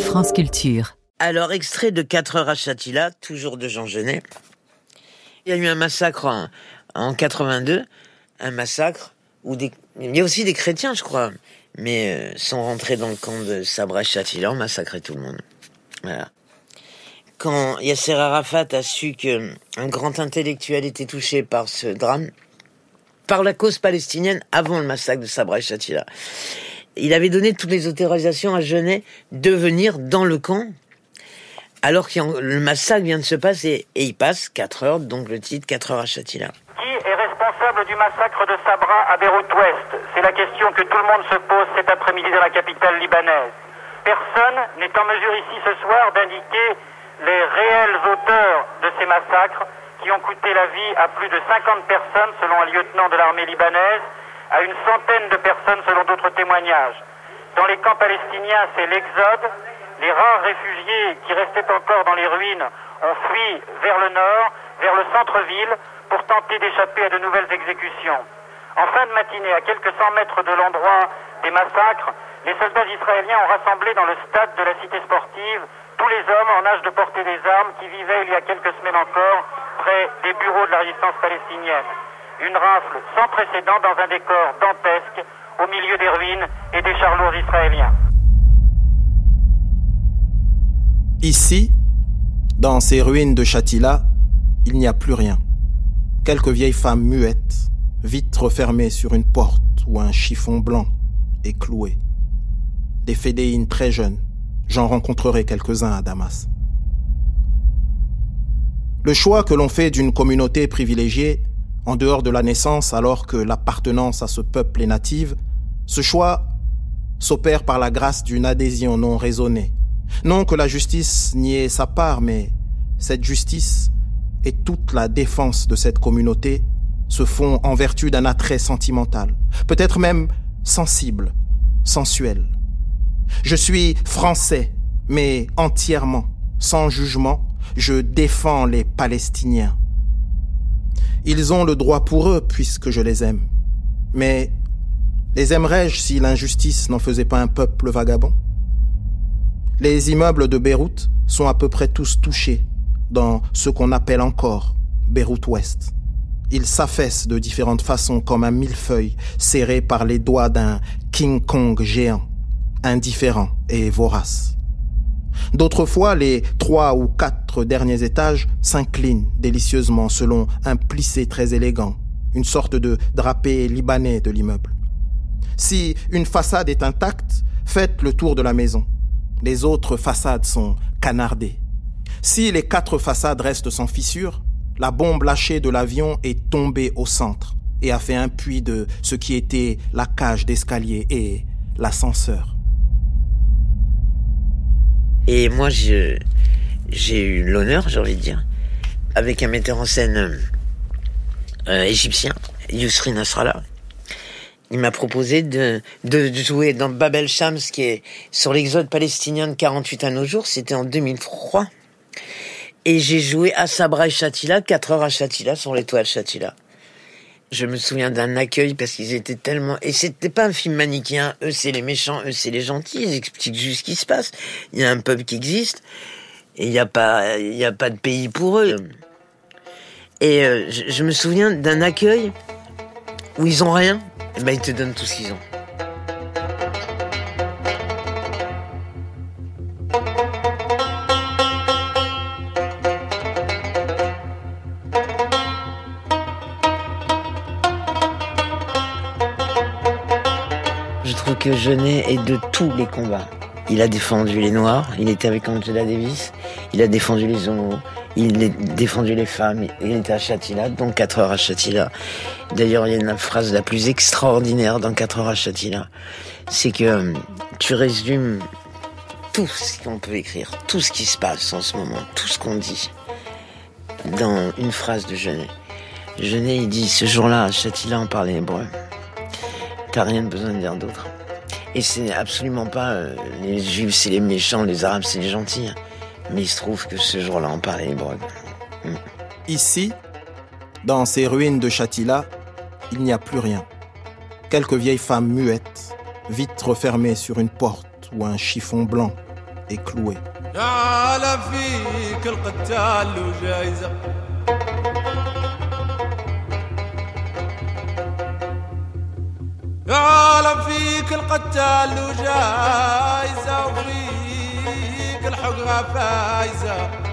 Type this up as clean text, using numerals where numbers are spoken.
France Culture. Alors, extrait de 4 heures à Shatila, toujours de Jean Genet. Il y a eu un massacre en 82, un massacre où il y a aussi des chrétiens, je crois, mais sont rentrés dans le camp de Sabra Shatila, ont massacré tout le monde. Voilà. Quand Yasser Arafat a su qu'un grand intellectuel était touché par ce drame, par la cause palestinienne, avant le massacre de Sabra Shatila, il avait donné toutes les autorisations à Genet de venir dans le camp, alors que le massacre vient de se passer. Et il passe 4 heures, donc le titre 4 heures à Shatila. Qui est responsable du massacre de Sabra à Beyrouth-Ouest? C'est la question que tout le monde se pose cet après-midi dans la capitale libanaise. Personne n'est en mesure ici ce soir d'indiquer les réels auteurs de ces massacres qui ont coûté la vie à plus de 50 personnes selon un lieutenant de l'armée libanaise, à une centaine de personnes selon d'autres témoignages. Dans les camps palestiniens, c'est l'exode. Les rares réfugiés qui restaient encore dans les ruines ont fui vers le nord, vers le centre-ville, pour tenter d'échapper à de nouvelles exécutions. En fin de matinée, à quelques 100 mètres de l'endroit des massacres, les soldats israéliens ont rassemblé dans le stade de la cité sportive tous les hommes en âge de porter des armes qui vivaient il y a quelques semaines encore près des bureaux de la résistance palestinienne. Une rafle sans précédent dans un décor dantesque au milieu des ruines et des chars lourds israéliens. Ici, dans ces ruines de Shatila, il n'y a plus rien. Quelques vieilles femmes muettes, vitres fermées sur une porte où un chiffon blanc est cloué. Des fédéines très jeunes, j'en rencontrerai quelques-uns à Damas. Le choix que l'on fait d'une communauté privilégiée, en dehors de la naissance alors que l'appartenance à ce peuple est native, ce choix s'opère par la grâce d'une adhésion non raisonnée. Non que la justice n'y ait sa part, mais cette justice et toute la défense de cette communauté se font en vertu d'un attrait sentimental, peut-être même sensible, sensuel. Je suis français, mais entièrement, sans jugement, je défends les Palestiniens. Ils ont le droit pour eux, puisque je les aime. Mais les aimerais-je si l'injustice n'en faisait pas un peuple vagabond? Les immeubles de Beyrouth sont à peu près tous touchés dans ce qu'on appelle encore Beyrouth-Ouest. Ils s'affaissent de différentes façons comme un millefeuille serré par les doigts d'un King Kong géant, indifférent et vorace. D'autres fois, les 3 ou 4 derniers étages s'inclinent délicieusement selon un plissé très élégant, une sorte de drapé libanais de l'immeuble. Si une façade est intacte, faites le tour de la maison. Les autres façades sont canardées. Si les 4 façades restent sans fissure, la bombe lâchée de l'avion est tombée au centre et a fait un puits de ce qui était la cage d'escalier et l'ascenseur. Et moi, j'ai eu l'honneur, j'ai envie de dire, avec un metteur en scène égyptien, Yousri Nasrallah. Il m'a proposé de jouer dans Bab el-Shams, qui est sur l'exode palestinien de 48 à nos jours. C'était en 2003. Et j'ai joué à Sabra et Shatila, 4 heures à Shatila, sur l'étoile Shatila. Je me souviens d'un accueil parce qu'ils étaient tellement... Et c'était pas un film manichéen. Eux, c'est les méchants, eux, c'est les gentils. Ils expliquent juste ce qui se passe. Il y a un peuple qui existe. Et il y a pas de pays pour eux. Et je me souviens d'un accueil où ils ont rien. Et ben, ils te donnent tout ce qu'ils ont. Je trouve que Genet est de tous les combats. Il a défendu les Noirs, il était avec Angela Davis, il a défendu les homos, il a défendu les femmes, il était à Shatila, donc 4 heures à Shatila. D'ailleurs, il y a une phrase la plus extraordinaire dans 4 heures à Shatila, c'est que tu résumes tout ce qu'on peut écrire, tout ce qui se passe en ce moment, tout ce qu'on dit, dans une phrase de Genet. Genet, il dit, ce jour-là, à Shatila, on parlait hébreu. T'as rien besoin de dire d'autre. Et c'est absolument pas les Juifs, c'est les méchants, les Arabes, c'est les gentils. Mais il se trouve que ce jour-là, on parlait hébreu. Ici, dans ces ruines de Shatila, il n'y a plus rien. Quelques vieilles femmes muettes, vitres fermées sur une porte ou un chiffon blanc et cloué. عالم فيك القتال وجايزة وفيك الحقرة فايزة